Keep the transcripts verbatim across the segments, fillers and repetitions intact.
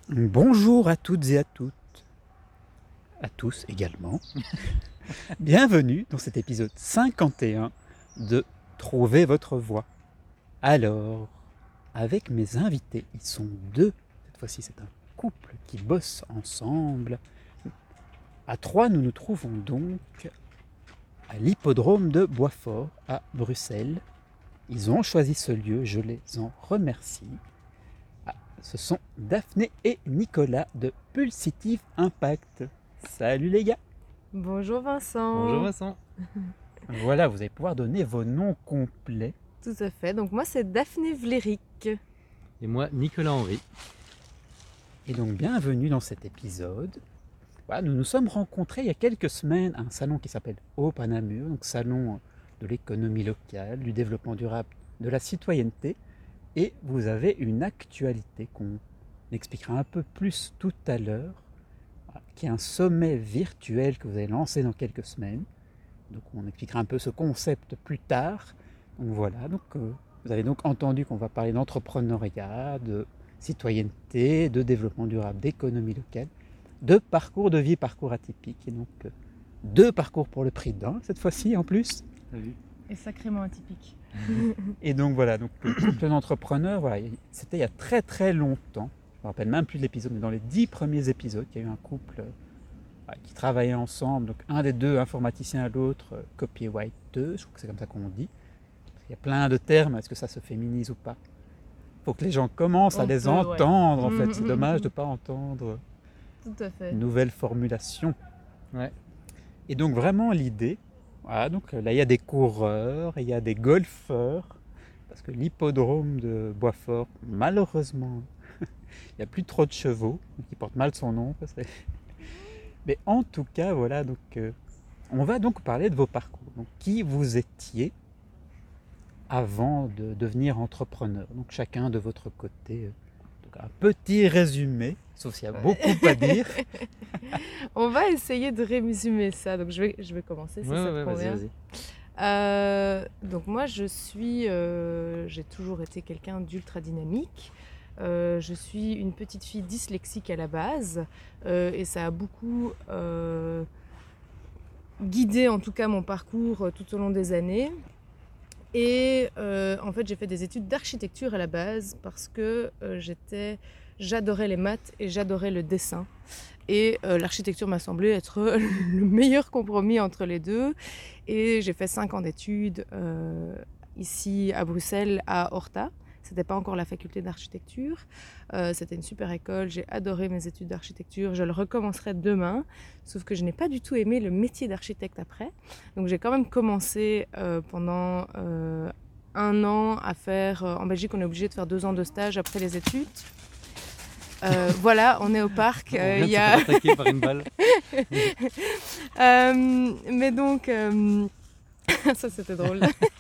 Bonjour à toutes et à toutes, à tous également. Bienvenue dans cet épisode cinquante et un de Trouver votre voix. Alors, avec mes invités, ils sont deux. Cette fois-ci, c'est un couple qui bosse ensemble. À trois, nous nous trouvons donc à l'hippodrome de Boitsfort, à Bruxelles. Ils ont choisi ce lieu, je les en remercie. Ah, ce sont Daphné et Nicolas de Pulsitive Impact. Salut les gars. Bonjour Vincent. Bonjour Vincent. Voilà, vous allez pouvoir donner vos noms complets. Tout à fait. Donc moi c'est Daphné Vlerick. Et moi, Nicolas Henry. Et donc bienvenue dans cet épisode. Voilà, nous nous sommes rencontrés il y a quelques semaines à un salon qui s'appelle Hope à Namur, donc salon de l'économie locale, du développement durable, de la citoyenneté. Et vous avez une actualité qu'on expliquera un peu plus tout à l'heure, qui est un sommet virtuel que vous allez lancer dans quelques semaines. Donc on expliquera un peu ce concept plus tard. Donc voilà, donc, euh, vous avez donc entendu qu'on va parler d'entrepreneuriat, de citoyenneté, de développement durable, d'économie locale, de parcours de vie, parcours atypique. Et donc euh, deux parcours pour le prix d'un cette fois-ci en plus. Et sacrément atypique. Et donc voilà, donc le couple d'entrepreneurs, voilà, c'était il y a très très longtemps. Je me rappelle même plus de l'épisode, mais dans les dix premiers épisodes, il y a eu un couple euh, qui travaillait ensemble. Donc un des deux informaticien à l'autre, euh, copywriter, je crois que c'est comme ça qu'on dit. Il y a plein de termes, est-ce que ça se féminise ou pas? Il faut que les gens commencent On à les peut, entendre ouais. en fait. Mmh, C'est mmh, dommage mmh. de ne pas entendre Tout à fait. une nouvelle formulation. Ouais. Et donc vraiment l'idée, voilà, donc là il y a des coureurs, il y a des golfeurs, parce que l'hippodrome de Boitsfort, malheureusement, il n'y a plus trop de chevaux, donc il porte mal son nom. Parce que... Mais en tout cas, voilà, donc euh, on va donc parler de vos parcours. Donc qui vous étiez avant de devenir entrepreneur. Donc chacun de votre côté, euh, donc un petit résumé, sauf s'il y a beaucoup à dire. On va essayer de résumer ça. Donc je vais, je vais commencer si Ouais, ça ouais, te ouais, vas-y, convient. vas-y. Euh, donc moi je suis, euh, j'ai toujours été quelqu'un d'ultra dynamique. Euh, je suis une petite fille dyslexique à la base euh, et ça a beaucoup euh, guidé en tout cas mon parcours euh, tout au long des années. Et euh, en fait j'ai fait des études d'architecture à la base parce que euh, j'étais, j'adorais les maths et j'adorais le dessin. Et euh, l'architecture m'a semblé être le meilleur compromis entre les deux. Et j'ai fait cinq ans d'études euh, ici à Bruxelles, à Horta. C'était pas encore la faculté d'architecture. Euh, c'était une super école. J'ai adoré mes études d'architecture. Je le recommencerai demain. Sauf que je n'ai pas du tout aimé le métier d'architecte après. Donc j'ai quand même commencé euh, pendant euh, un an à faire... Euh, en Belgique, on est obligé de faire deux ans de stage après les études. Euh, voilà, on est au parc. On euh, vient y de a... se faire attaquer par une balle. euh, mais donc, euh... ça c'était drôle.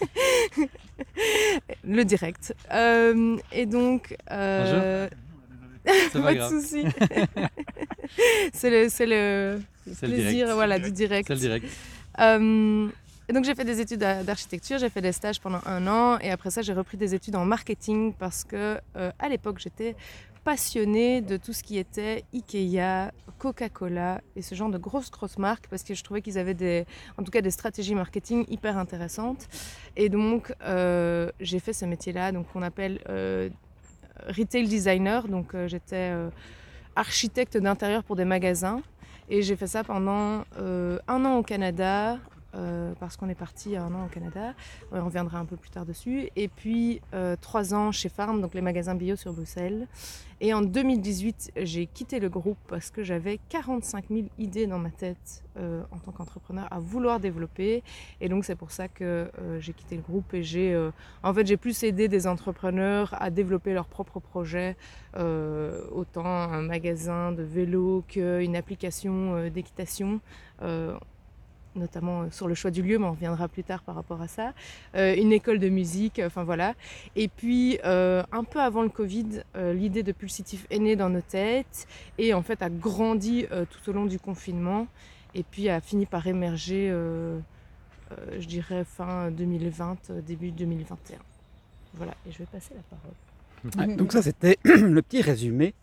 Le direct. Euh, et donc, euh... C'est pas pas de grave. souci. c'est le, c'est le C'est le plaisir, direct. voilà, du direct. C'est le direct. Euh, et donc j'ai fait des études d'architecture, j'ai fait des stages pendant un an et après ça j'ai repris des études en marketing parce que euh, à l'époque j'étais passionnée de tout ce qui était Ikea, Coca-Cola et ce genre de grosses grosses marques parce que je trouvais qu'ils avaient des, en tout cas des stratégies marketing hyper intéressantes. Et donc euh, j'ai fait ce métier-là, donc qu'on appelle euh, retail designer. Donc euh, j'étais euh, architecte d'intérieur pour des magasins et j'ai fait ça pendant euh, un an au Canada. Euh, parce qu'on est parti un an au Canada, on reviendra un peu plus tard dessus, et puis euh, trois ans chez Farm, donc les magasins bio sur Bruxelles. Et en deux mille dix-huit, j'ai quitté le groupe parce que j'avais quarante-cinq mille idées dans ma tête euh, en tant qu'entrepreneur à vouloir développer, et donc c'est pour ça que euh, j'ai quitté le groupe et j'ai, euh, en fait, j'ai plus aidé des entrepreneurs à développer leurs propres projets, euh, autant un magasin de vélo qu'une application euh, d'équitation. Euh, notamment sur le choix du lieu, mais on reviendra plus tard par rapport à ça, euh, une école de musique, enfin voilà. Et puis, euh, un peu avant le Covid, euh, l'idée de Pulsitive est née dans nos têtes et en fait a grandi euh, tout au long du confinement et puis a fini par émerger, euh, euh, je dirais, fin deux mille vingt, début deux mille vingt et un. Voilà, et je vais passer la parole. Ouais, donc ça c'était le petit résumé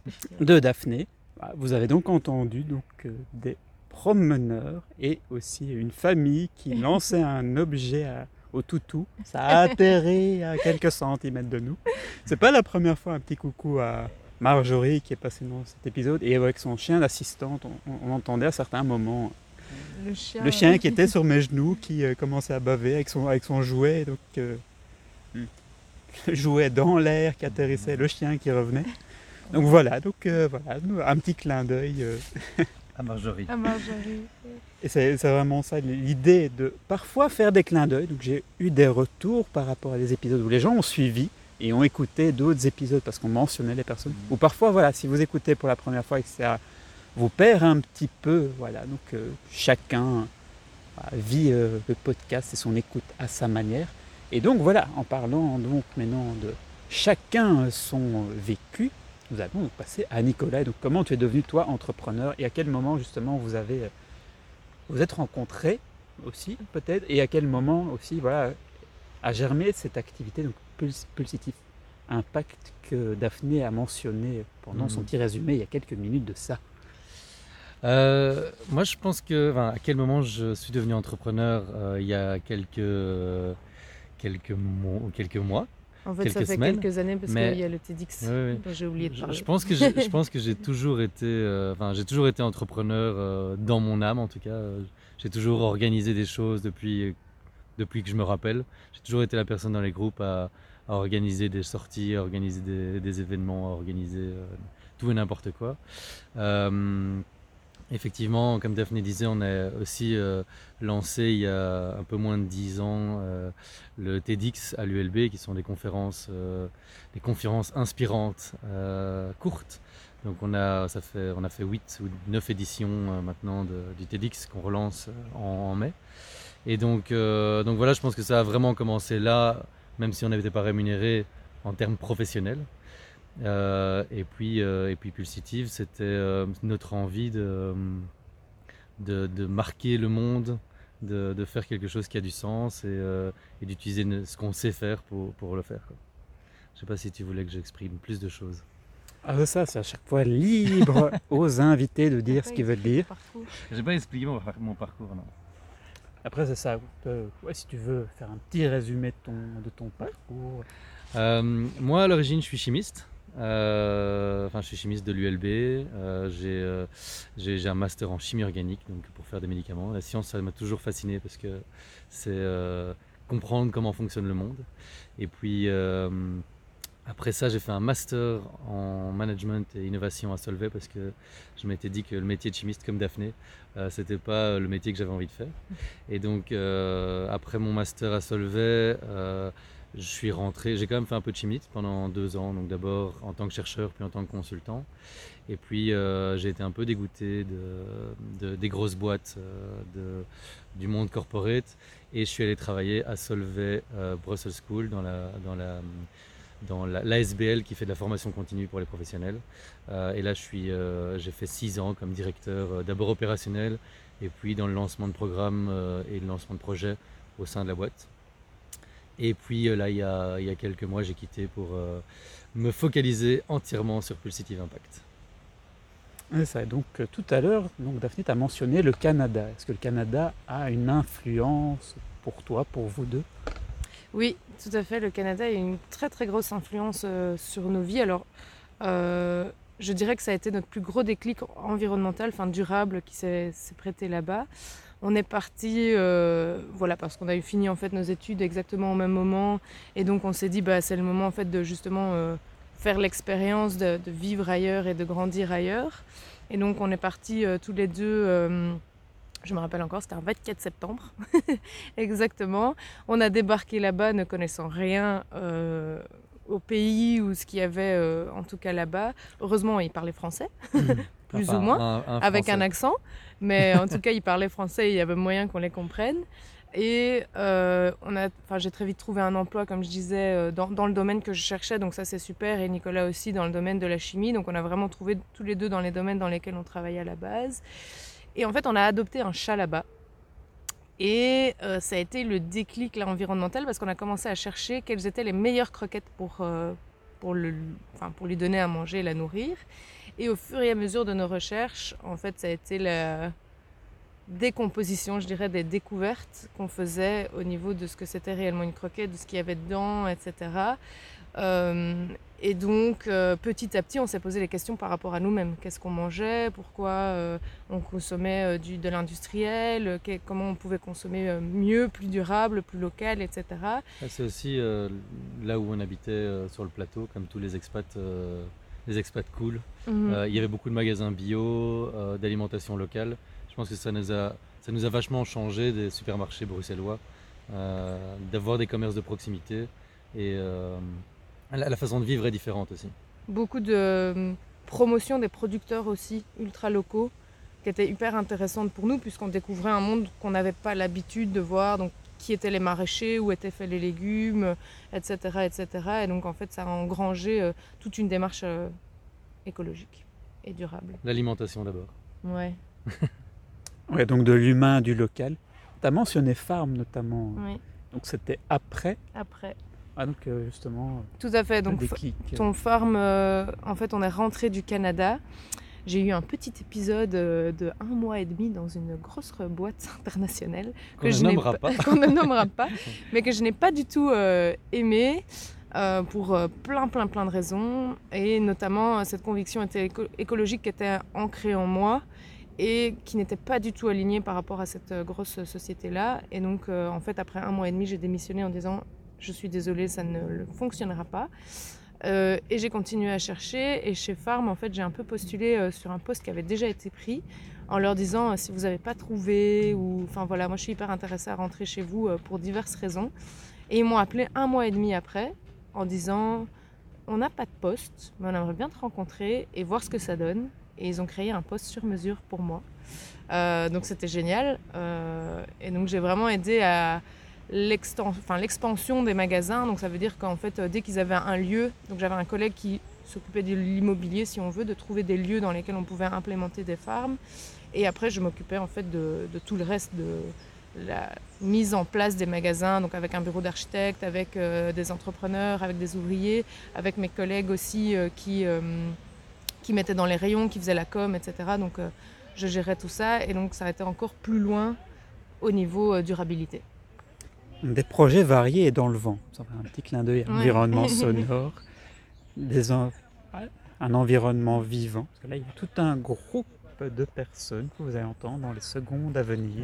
de Daphné. Vous avez donc entendu donc, euh, des promeneurs et aussi une famille qui lançait un objet à, au toutou. Ça a atterri à quelques centimètres de nous. C'est pas la première fois. Un petit coucou à Marjorie qui est passée dans cet épisode, et avec son chien d'assistante, on, on entendait à certains moments Le chien, le chien qui était sur mes genoux, qui euh, commençait à baver avec son, avec son jouet, donc euh, le jouet dans l'air qui atterrissait, le chien qui revenait. Donc voilà, donc euh, voilà, un petit clin d'œil. Euh, À Marjorie. à Marjorie. et c'est, c'est vraiment ça l'idée de parfois faire des clins d'œil. Donc j'ai eu des retours par rapport à des épisodes où les gens ont suivi et ont écouté d'autres épisodes parce qu'on mentionnait les personnes. Ou parfois, voilà, si vous écoutez pour la première fois et que ça vous perd un petit peu, voilà, donc euh, chacun euh, vit euh, le podcast et son écoute à sa manière. Et donc voilà, en parlant donc maintenant de chacun son vécu, nous allons passer à Nicolas. Donc comment tu es devenu toi entrepreneur et à quel moment justement vous avez vous êtes rencontrés aussi peut-être, et à quel moment aussi voilà a germé cette activité donc Puls- Pulsitif Impact que Daphné a mentionné pendant son Mhm. petit résumé il y a quelques minutes de ça. Euh, moi, je pense que, enfin, à quel moment je suis devenu entrepreneur, euh, il y a quelques, quelques, mo- quelques mois. En fait, ça Quelques fait semaines, quelques années parce mais- qu'il y a le TEDx Ouais, ouais. dont j'ai oublié de Je, parler. je pense que j'ai, je pense que j'ai toujours été, euh, enfin, j'ai toujours été entrepreneur euh, dans mon âme, en tout cas. Euh, j'ai toujours organisé des choses depuis, depuis que je me rappelle. J'ai toujours été la personne dans les groupes à, à organiser des sorties, à organiser des, des événements, à organiser euh, tout et n'importe quoi. Euh, Effectivement, comme Daphné disait, on a aussi euh, lancé il y a un peu moins de dix ans euh, le TEDx à l'U L B, qui sont des conférences, euh, des conférences inspirantes, euh, courtes. Donc on a, ça fait, on a fait huit ou neuf éditions euh, maintenant de, du TEDx qu'on relance euh, en, en mai. Et donc, euh, donc voilà, je pense que ça a vraiment commencé là, même si on n'était pas rémunéré en termes professionnels. Euh, et puis, euh, et puis Pulsitive, c'était euh, notre envie de, de, de marquer le monde, de, de faire quelque chose qui a du sens et, euh, et d'utiliser ne- ce qu'on sait faire pour, pour le faire, quoi. Je ne sais pas si tu voulais que j'exprime plus de choses. Ah c'est ça, c'est à chaque fois libre aux invités de dire ce qu'ils veulent dire. J'ai pas expliqué mon, mon parcours, non. Après c'est ça, euh, ouais, si tu veux faire un petit résumé de ton, de ton parcours. Euh, moi, à l'origine, je suis chimiste. Euh, enfin, je suis chimiste de l'U L B. Euh, j'ai, euh, j'ai, j'ai un master en chimie organique, donc pour faire des médicaments. La science, ça m'a toujours fasciné parce que c'est euh, comprendre comment fonctionne le monde. Et puis, euh, après ça, j'ai fait un master en management et innovation à Solvay parce que je m'étais dit que le métier de chimiste comme Daphné, euh, c'était pas le métier que j'avais envie de faire. Et donc, euh, après mon master à Solvay, euh, je suis rentré, j'ai quand même fait un peu de chimie pendant deux ans, donc d'abord en tant que chercheur, puis en tant que consultant. Et puis euh, j'ai été un peu dégoûté de, de- des grosses boîtes, euh, de- du monde corporate, et je suis allé travailler à Solvay euh, Brussels School dans la, dans la, dans la, l'A S B L qui fait de la formation continue pour les professionnels. Euh, et là, je suis, euh, j'ai fait six ans comme directeur, euh, d'abord opérationnel, et puis dans le lancement de programmes euh, et le lancement de projets au sein de la boîte. Et puis euh, là, il y, a, il y a quelques mois, j'ai quitté pour euh, me focaliser entièrement sur Pulsitive Impact. Ouais, ça. Donc euh, tout à l'heure, donc Daphné t'a mentionné le Canada. Est-ce que le Canada a une influence pour toi, pour vous deux? Oui, tout à fait. Le Canada a une très très grosse influence euh, sur nos vies. Alors, euh, je dirais que ça a été notre plus gros déclic environnemental, enfin durable, qui s'est, s'est prêté là-bas. On est parti, euh, voilà, parce qu'on a eu fini en fait nos études exactement au même moment, et donc on s'est dit, bah c'est le moment en fait de justement euh, faire l'expérience de, de vivre ailleurs et de grandir ailleurs. Et donc on est partis euh, tous les deux. Euh, Je me rappelle encore, c'était un vingt-quatre septembre, exactement. On a débarqué là-bas ne connaissant rien euh, au pays ou ce qu'il y avait euh, en tout cas là-bas. Heureusement, ils parlaient français, plus Enfin, ou moins, un- un avec Français. un accent. Mais en tout cas, ils parlaient français et il y avait moyen qu'on les comprenne. Et euh, on a, enfin, j'ai très vite trouvé un emploi, comme je disais, euh, dans, dans le domaine que je cherchais. Donc ça, c'est super. Et Nicolas aussi, dans le domaine de la chimie. Donc on a vraiment trouvé tous les deux dans les domaines dans lesquels on travaillait à la base. Et en fait, on a adopté un chat là-bas. Et euh, ça a été le déclic là, environnemental parce qu'on a commencé à chercher quelles étaient les meilleures croquettes pour, euh, pour, le, enfin, pour lui donner à manger et la nourrir. Et au fur et à mesure de nos recherches, en fait, ça a été la décomposition, je dirais, des découvertes qu'on faisait au niveau de ce que c'était réellement une croquette, de ce qu'il y avait dedans, et cetera. Euh, et donc, euh, petit à petit, on s'est posé les questions par rapport à nous-mêmes. Qu'est-ce qu'on mangeait? Pourquoi euh, on consommait euh, du, de l'industriel? euh, que- Comment on pouvait consommer euh, mieux, plus durable, plus local, et cetera. Ah, c'est aussi euh, là où on habitait euh, sur le plateau, comme tous les expats, euh, les expats cool. Mhm. Euh, il y avait beaucoup de magasins bio, euh, d'alimentation locale. Je pense que ça nous a, ça nous a vachement changé des supermarchés bruxellois, euh, d'avoir des commerces de proximité. Et euh, la, la façon de vivre est différente aussi. Beaucoup de euh, promotion des producteurs aussi, ultra locaux, qui étaient hyper intéressantes pour nous, puisqu'on découvrait un monde qu'on n'avait pas l'habitude de voir. Donc, qui étaient les maraîchers, où étaient faits les légumes, et cetera, et cetera. Et donc, en fait, ça a engrangé euh, toute une démarche euh, écologique et durable. L'alimentation d'abord. Ouais, Ouais, donc de l'humain, du local. Tu as mentionné Farm notamment. oui. Donc c'était après. Après. Ah, donc euh, justement, Tout à fait. le Donc, déclic. ton farm, euh, en fait, on est rentré du Canada. J'ai eu un petit épisode euh, de un mois et demi dans une grosse boîte internationale Qu'on ne je n'ai nommera pas. qu'on ne nommera pas, mais que je n'ai pas du tout euh, aimé euh, pour euh, plein, plein, plein de raisons, et notamment euh, cette conviction était éco- écologique qui était ancrée en moi et qui n'était pas du tout alignée par rapport à cette euh, grosse société-là. Et donc, euh, en fait, après un mois et demi, j'ai démissionné en disant « Je suis désolée, ça ne le- fonctionnera pas ». Euh, et j'ai continué à chercher, et chez Farm, en fait, j'ai un peu postulé euh, sur un poste qui avait déjà été pris, en leur disant euh, si vous n'avez pas trouvé, ou enfin voilà, moi je suis hyper intéressée à rentrer chez vous euh, pour diverses raisons. Et ils m'ont appelé un mois et demi après, en disant on n'a pas de poste, mais on aimerait bien te rencontrer et voir ce que ça donne. Et ils ont créé un poste sur mesure pour moi. Euh, donc c'était génial. Euh, et donc j'ai vraiment aidé à l'exten- enfin, l'expansion des magasins. Donc ça veut dire qu'en fait, euh, dès qu'ils avaient un lieu, donc j'avais un collègue qui s'occupait de l'immobilier, si on veut, de trouver des lieux dans lesquels on pouvait implémenter des farms. Et après, je m'occupais en fait de, de tout le reste de la mise en place des magasins, donc avec un bureau d'architecte, avec euh, des entrepreneurs, avec des ouvriers, avec mes collègues aussi euh, qui, euh, qui mettaient dans les rayons, qui faisaient la com, et cetera. Donc euh, je gérais tout ça, et donc ça a été encore plus loin au niveau euh, durabilité. Des projets variés et dans le vent. Ça fait un petit clin d'œil à Ouais. l'environnement sonore, des en- un environnement vivant. Parce que là, il y a tout un groupe de personnes que vous allez entendre dans les secondes à venir.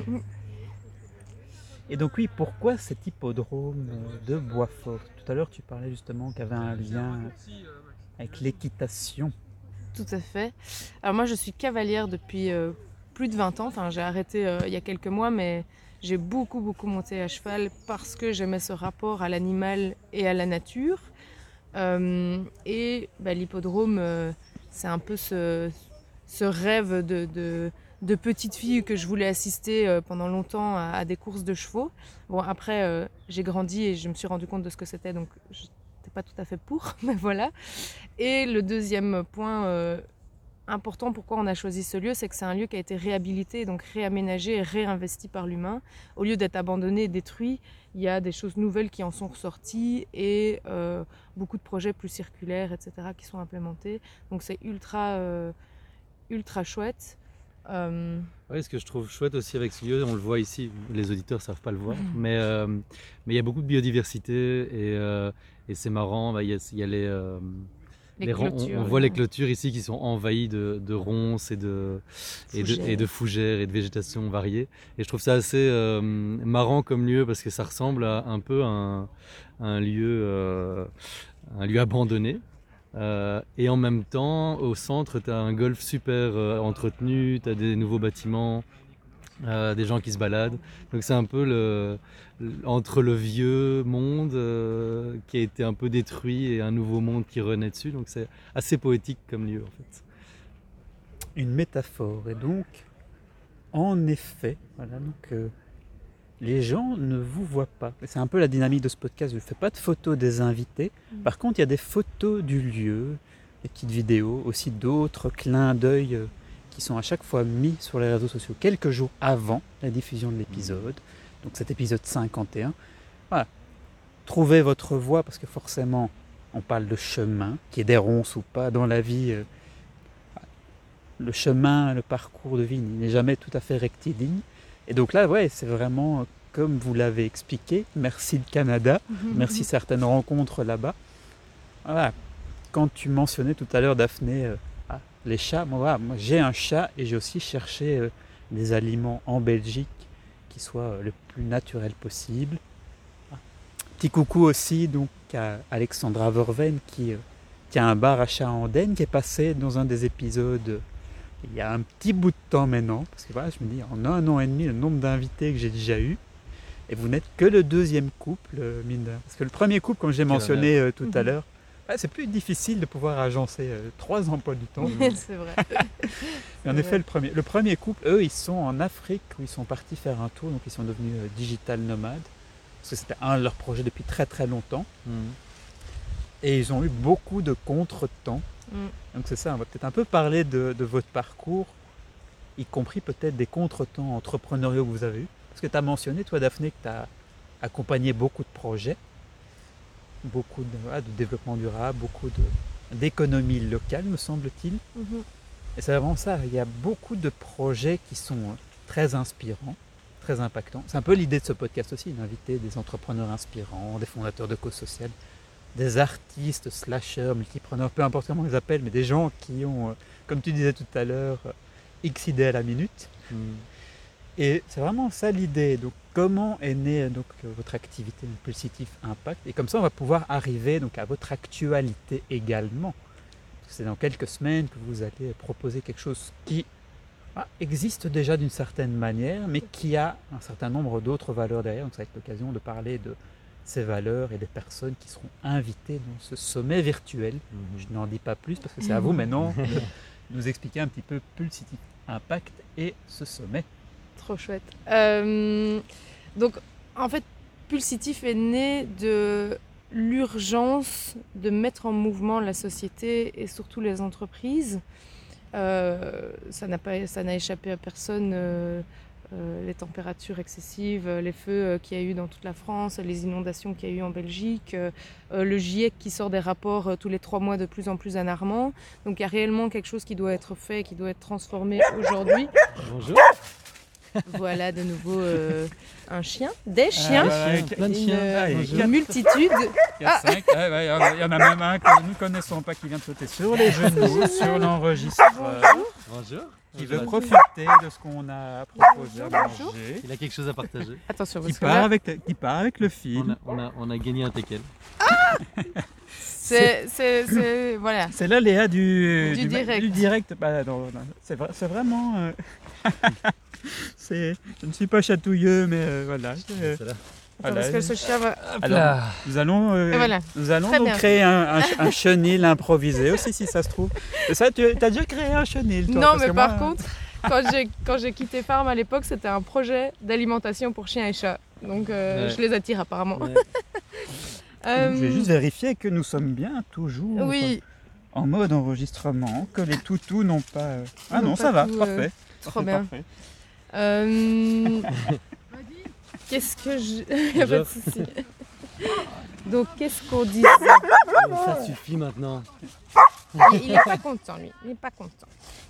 Et donc oui, pourquoi cet hippodrome de Boisfort? Tout à l'heure, tu parlais justement qu'il y avait un lien avec l'équitation. Tout à fait. Alors moi, je suis cavalière depuis euh, plus de vingt ans. Enfin, j'ai arrêté euh, il y a quelques mois, mais j'ai beaucoup, beaucoup monté à cheval parce que j'aimais ce rapport à l'animal et à la nature. Euh, et bah, l'hippodrome, euh, c'est un peu ce, ce rêve de, de, de petite fille que je voulais assister euh, pendant longtemps à, à des courses de chevaux. Bon, après, euh, j'ai grandi et je me suis rendu compte de ce que c'était, donc je n'étais pas tout à fait pour, mais voilà. Et le deuxième point euh, important pourquoi on a choisi ce lieu, c'est que c'est un lieu qui a été réhabilité, donc réaménagé et réinvesti par l'humain. Au lieu d'être abandonné et détruit, il y a des choses nouvelles qui en sont ressorties et euh, beaucoup de projets plus circulaires, et cetera qui sont implémentés. Donc c'est ultra, euh, ultra chouette. Euh, Oui, ce que je trouve chouette aussi avec ce lieu, on le voit ici, les auditeurs ne savent pas le voir, mais euh, mais il y a beaucoup de biodiversité et, euh, et c'est marrant, bah, il y a, il y a les, euh, les les ron- on- clôtures, on, voit là. les clôtures ici qui sont envahies de, de ronces et de, et, de, Fougères. et de fougères et de végétation variée. Et je trouve ça assez euh, marrant comme lieu parce que ça ressemble à un peu à un, un lieu, euh, un lieu abandonné. Euh, et en même temps, au centre, tu as un golf super euh, entretenu, tu as des nouveaux bâtiments, euh, des gens qui se baladent. Donc c'est un peu le, le- entre le vieux monde euh, qui a été un peu détruit et un nouveau monde qui renaît dessus. Donc c'est assez poétique comme lieu en fait. Une métaphore. Et donc, en effet, voilà, donc, euh, les gens ne vous voient pas. Et c'est un peu la dynamique de ce podcast. Je ne fais pas de photos des invités. Mm. Par contre, il y a des photos du lieu, des petites vidéos, aussi d'autres clins d'œil euh, qui sont à chaque fois mis sur les réseaux sociaux quelques jours avant la diffusion de l'épisode. Donc cet épisode cinquante et un. Voilà. Trouvez votre voix parce que forcément, on parle de chemin, qu'il y ait des ronces ou pas dans la vie. euh, le chemin, le parcours de vie il n'est jamais tout à fait rectiligne. Et donc là, ouais, c'est vraiment euh, comme vous l'avez expliqué. Merci le Canada, merci certaines rencontres là-bas. Voilà. Quand tu mentionnais tout à l'heure, Daphné, euh, ah, les chats, moi, voilà, moi j'ai un chat et j'ai aussi cherché euh, des aliments en Belgique qui soient euh, le plus naturels possible. Ah. Petit coucou aussi donc à Alexandra Verven qui, euh, qui a un bar à Chat-Andenne qui est passé dans un des épisodes euh, il y a un petit bout de temps maintenant. Parce que voilà, je me dis, en un an et demi, le nombre d'invités que j'ai déjà eu. Et vous n'êtes que le deuxième couple, euh, mine de rien. Parce que le premier couple, comme j'ai mentionné euh, tout à l'heure, ouais, c'est plus difficile de pouvoir agencer euh, trois emplois du temps. C'est vrai. Mais en effet, le premier, le premier couple, eux, ils sont en Afrique où ils sont partis faire un tour, donc ils sont devenus euh, digital nomades. Parce que c'était un de leurs projets depuis très très longtemps. Mhm. Et ils ont eu beaucoup de contretemps. Mm. Donc c'est ça, on va peut-être un peu parler de, de votre parcours, y compris peut-être des contretemps entrepreneuriaux que vous avez eus. Parce que tu as mentionné, toi Daphné, que tu as accompagné beaucoup de projets, beaucoup de, voilà, de développement durable, beaucoup de, d'économie locale, me semble-t-il. Mhm. Et c'est vraiment ça, il y a beaucoup de projets qui sont très inspirants, très impactants. C'est un peu l'idée de ce podcast aussi, d'inviter des entrepreneurs inspirants, des fondateurs de causes sociales, des artistes, slasheurs, multipreneurs, peu importe comment ils les appellent, mais des gens qui ont, euh, comme tu disais tout à l'heure, euh, X idées à la minute. Mhm. Et c'est vraiment ça l'idée. Donc, comment est née donc, euh, votre activité de Pulsitif Impact? Et comme ça, on va pouvoir arriver donc, à votre actualité également. Parce que c'est dans quelques semaines que vous allez proposer quelque chose qui ah, existe déjà d'une certaine manière, mais qui a un certain nombre d'autres valeurs derrière. Donc, ça va être l'occasion de parler de ces valeurs et des personnes qui seront invitées dans ce sommet virtuel. Mhm. Je n'en dis pas plus parce que c'est à vous maintenant de nous expliquer un petit peu Pulsitif Impact et ce sommet. Trop chouette. Euh, donc, en fait, Pulsitif est né de l'urgence de mettre en mouvement la société et surtout les entreprises. Euh, ça n'a pas, ça n'a échappé à personne. Euh, euh, les températures excessives, les feux euh, qu'il y a eu dans toute la France, les inondations qu'il y a eu en Belgique, euh, le GIEC qui sort des rapports euh, tous les trois mois de plus en plus alarmants. Donc il y a réellement quelque chose qui doit être fait, qui doit être transformé aujourd'hui. Bonjour. Voilà de nouveau euh, un chien, des chiens, Ah, ouais, plein de une, chiens. euh, Bonjour. une multitude. quatre, cinq, ouais, ouais, il y en a même un que nous ne connaissons pas qui vient de sauter sur les genoux, sur l'enregistreur, Bonjour. qui veut Bonjour. profiter de ce qu'on a proposé à Bonjour. manger, Il a quelque chose à partager. Attention, qui parce que part là, avec, qui part avec le fil. On a, on a, on a gagné un teckel. c'est, c'est, c'est- voilà. C'est l'aléa du, Du direct. du direct. Bah, non, non, c'est, vrai- c'est vraiment... euh, c'est, je ne suis pas chatouilleux, mais euh, voilà. c'est- C'est là. Attends, voilà. parce que ce chien va. Alors, nous allons, euh, Et voilà. nous allons Très donc bien. créer un, un, un chenil improvisé aussi, si ça se trouve. Et ça, tu as déjà créé un chenil, toi? Non, Parce mais que par moi, contre, quand j'ai, quand j'ai quitté Farm à l'époque, c'était un projet d'alimentation pour chiens et chats. Donc euh, Ouais. je les attire apparemment. Ouais. Euh, Je vais juste vérifier que nous sommes bien toujours Oui, en mode enregistrement, que les toutous n'ont pas... euh, Ah N'ont non, pas ça va, tout, euh, parfait. trop Parfait, bien. parfait. Euh, Qu'est-ce que je. Y a pas de souci. Donc qu'est-ce qu'on disait? Mais ça suffit maintenant. Il, il est pas content lui, il est pas content.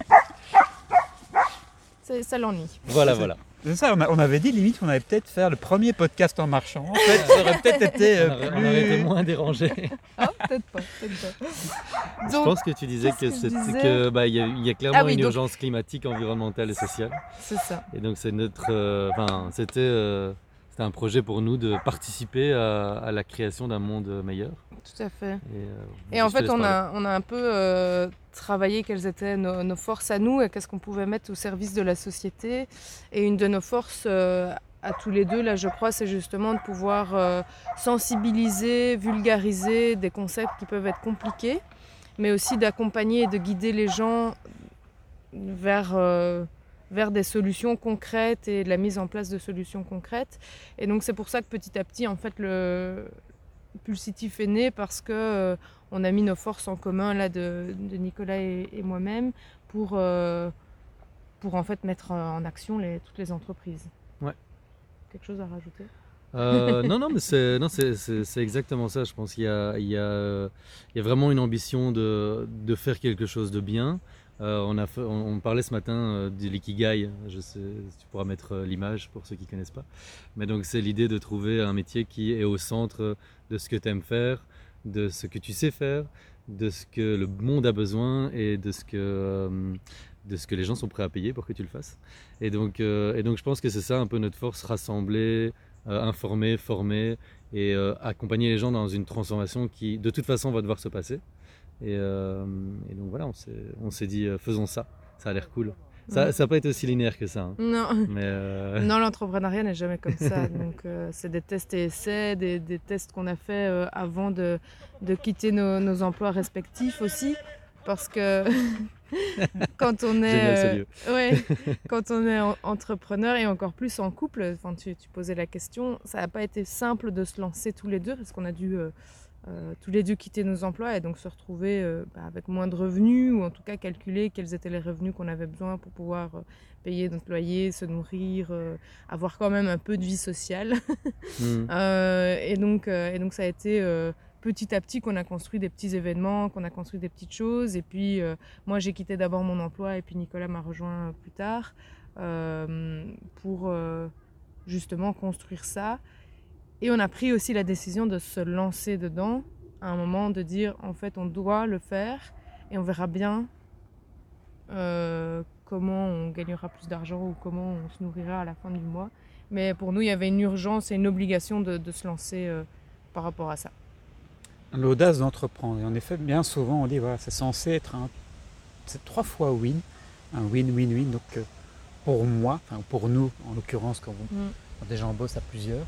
Ça, ça l'ennuie. Voilà, voilà. C'est ça, on, a- on avait dit limite qu'on allait peut-être faire le premier podcast en marchant. En fait, ça aurait peut-être été On euh, aurait, on plus... aurait été moins dérangé. Ah, peut-être pas, peut-être pas. Je Donc, pense que tu disais qu'est-ce que que je c'est disais que bah il y, a- il y a clairement Ah oui, une donc- urgence climatique, environnementale et sociale. c'est ça. Et donc c'est notre, euh, enfin c'était, euh, c'était un projet pour nous de participer à, à la création d'un monde meilleur. Tout à fait. Et, euh, Et je en te fait, laisse on parler. a, on a un peu euh, travaillé quelles étaient nos, nos forces à nous et qu'est-ce qu'on pouvait mettre au service de la société. Et une de nos forces euh, à tous les deux, là, je crois, c'est justement de pouvoir euh, sensibiliser, vulgariser des concepts qui peuvent être compliqués, mais aussi d'accompagner et de guider les gens vers, euh, vers des solutions concrètes et de la mise en place de solutions concrètes. Et donc, c'est pour ça que petit à petit, en fait, le Pulsitif est né parce que euh, on a mis nos forces en commun là de, de Nicolas et, et moi-même pour, euh, pour en fait mettre en action les, toutes les entreprises. Ouais. Quelque chose à rajouter? Euh, non, non, mais c'est, non, c'est, c'est, c'est exactement ça. Je pense qu'il y a, il y a, il y a vraiment une ambition de, de faire quelque chose de bien. Euh, on, a fait- on, on parlait ce matin euh, de l'ikigai. Je sais, tu pourras mettre euh, l'image pour ceux qui ne connaissent pas. Mais donc, c'est l'idée de trouver un métier qui est au centre de ce que tu aimes faire, de ce que tu sais faire, de ce que le monde a besoin et de ce que, euh, de ce que les gens sont prêts à payer pour que tu le fasses. Et donc, euh, et donc je pense que c'est ça un peu notre force, rassembler, euh, informer, former et euh, accompagner les gens dans une transformation qui de toute façon va devoir se passer. Et, euh, et donc voilà, on s'est, on s'est dit euh, faisons ça, ça a l'air cool. Ça Mm. n'a pas été aussi linéaire que ça. Hein. Non. Mais euh, Non, l'entrepreneuriat n'est jamais comme ça. Donc, euh, c'est des tests et essais, des, des tests qu'on a fait euh, avant de, de quitter nos, nos emplois respectifs aussi. Parce que quand on est, génial ce euh, lieu. ouais, quand on est en- entrepreneur et encore plus en couple, enfin, tu, tu posais la question, ça n'a pas été simple de se lancer tous les deux parce qu'on a dû euh, euh, tous les deux quitter nos emplois et donc se retrouver euh, bah, avec moins de revenus ou en tout cas calculer quels étaient les revenus qu'on avait besoin pour pouvoir euh, payer notre loyer, se nourrir, euh, avoir quand même un peu de vie sociale. Mm. Euh, et, donc, euh, et donc ça a été euh, petit à petit qu'on a construit des petits événements, qu'on a construit des petites choses. Et puis euh, moi j'ai quitté d'abord mon emploi et puis Nicolas m'a rejoint plus tard euh, pour euh, justement construire ça. Et on a pris aussi la décision de se lancer dedans, à un moment de dire en fait on doit le faire et on verra bien euh, comment on gagnera plus d'argent ou comment on se nourrira à la fin du mois. Mais pour nous, il y avait une urgence et une obligation de, de se lancer euh, par rapport à ça. L'audace d'entreprendre. Et en effet, bien souvent, on dit voilà, c'est censé être un, c'est trois fois win, un win-win-win. Donc euh, pour moi, enfin pour nous, en l'occurrence, quand, on, Mm. quand des gens bossent à plusieurs,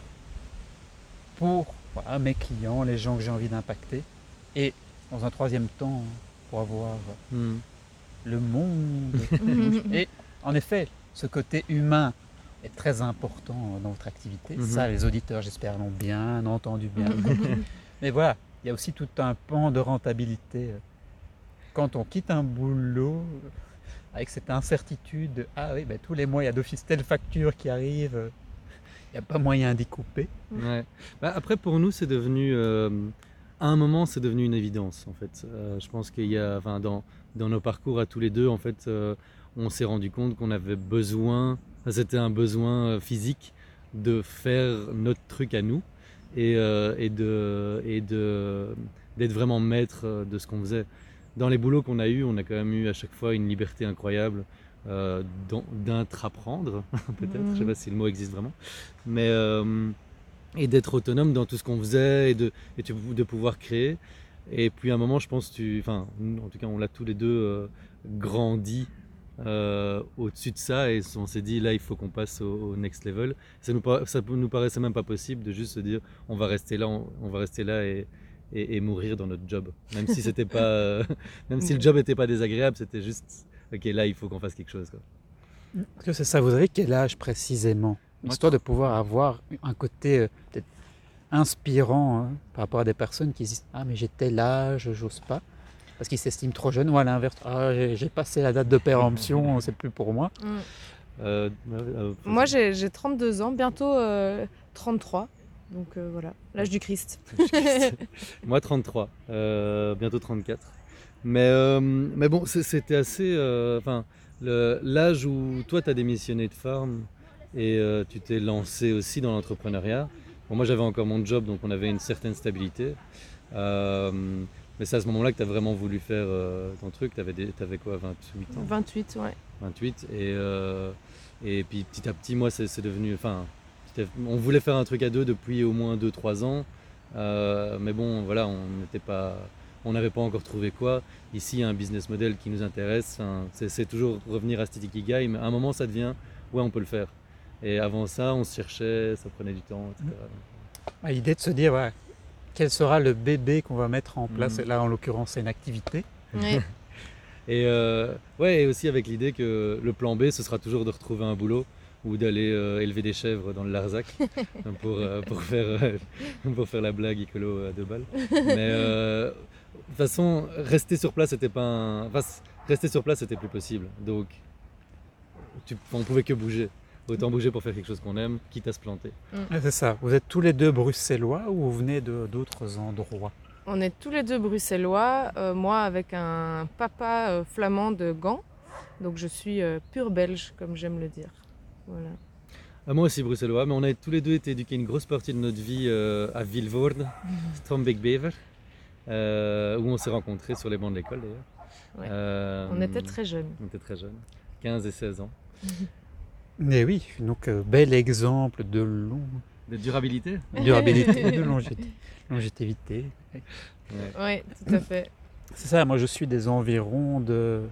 pour voilà, mes clients, les gens que j'ai envie d'impacter, et dans un troisième temps, pour avoir Mm. le monde. Et en effet, ce côté humain est très important dans votre activité. Mhm. Ça, les auditeurs, j'espère, l'ont bien entendu, bien compris. Mais voilà, il y a aussi tout un pan de rentabilité. Quand on quitte un boulot, avec cette incertitude, de, ah oui, ben, tous les mois, il y a d'office telle facture qui arrive, il n'y a pas moyen d'y couper. Ouais. Bah, après, pour nous, c'est devenu, euh, à un moment, c'est devenu une évidence, en fait. Euh, je pense qu'il y a, enfin, dans, dans nos parcours à tous les deux, en fait, euh, on s'est rendu compte qu'on avait besoin, enfin, c'était un besoin euh, physique de faire notre truc à nous et, euh, et de, et de, d'être vraiment maître euh, de ce qu'on faisait. Dans les boulots qu'on a eus, on a quand même eu à chaque fois une liberté incroyable euh, d'en- d'intraprendre, peut-être, je sais pas si le mot existe vraiment, mais euh, et d'être autonome dans tout ce qu'on faisait et de, et tu- de pouvoir créer. Et puis à un moment, je pense, tu, enfin, nous, en tout cas, on l'a tous les deux euh, grandi euh, au-dessus de ça et on s'est dit là, il faut qu'on passe au, au next level. Ça nous, par- ça nous paraissait même pas possible de juste se dire on va rester là, on, on va rester là et, et, et mourir dans notre job. Même si c'était pas, euh, même si le job n'était pas désagréable, c'était juste ok, là, il faut qu'on fasse quelque chose, quoi. Parce que c'est ça, vous avez quel âge précisément? Moi, Histoire de pouvoir avoir un côté euh, peut-être inspirant hein, par rapport à des personnes qui disent ah mais j'ai tel âge, j'ose pas, parce qu'ils s'estiment trop jeunes, ou à l'inverse, ah j'ai j'ai passé la date de péremption, c'est plus pour moi. Mm. Euh, euh, Moi, j'ai j'ai trente-deux ans, bientôt euh, trente-trois. Donc euh, voilà, l'âge du Christ. Moi trente-trois, euh, bientôt trente-quatre. Mais, euh, mais bon, c'est- c'était assez. euh, Enfin, le- l'âge où toi tu as démissionné de Farm et euh, tu t'es lancé aussi dans l'entrepreneuriat. Bon, moi j'avais encore mon job donc on avait une certaine stabilité. Euh, mais c'est à ce moment-là que tu as vraiment voulu faire euh, ton truc. Tu avais quoi, vingt-huit ans? vingt-huit, ouais. vingt-huit et, euh, et puis petit à petit moi c'est c'est devenu enfin petit à- on voulait faire un truc à deux depuis au moins deux trois ans. Euh, mais bon voilà on n'était pas on n'avait pas encore trouvé quoi. Ici il y a un business model qui nous intéresse. Enfin, c'est c'est toujours revenir à cet Ikigai mais à un moment ça devient ouais on peut le faire et avant ça on se cherchait, ça prenait du temps, etc. Ah, l'idée de se dire ouais, quel sera le bébé qu'on va mettre en place, Mhm. et là en l'occurrence c'est une activité. Ouais. Et euh, ouais, et aussi avec l'idée que le plan B, ce sera toujours de retrouver un boulot ou d'aller euh, élever des chèvres dans le Larzac pour, euh, pour, faire, euh, pour faire la blague écolo à deux balles. Mais euh, de toute façon, rester sur place, c'était pas un... enfin, rester sur place, c'était plus possible. Donc, tu, on pouvait que bouger. autant bouger pour faire quelque chose qu'on aime, quitte à se planter. Ah, c'est ça. Vous êtes tous les deux bruxellois ou vous venez de, d'autres endroits? On est tous les deux bruxellois, euh, moi avec un papa euh, flamand de Gand, donc je suis euh, pur belge comme j'aime le dire. Voilà. Ah, moi aussi bruxellois, mais on a tous les deux été éduqués une grosse partie de notre vie euh, à Vilvoorde, Strombeek-Bever, euh, où on s'est rencontrés sur les bancs de l'école d'ailleurs. Ouais. Euh, On était très jeunes. On était très jeunes, quinze et seize ans. Mais oui, donc euh, bel exemple de long... De durabilité. durabilité, de longévité. longévité. Ouais. Oui, tout à fait. C'est ça, moi je suis des environs de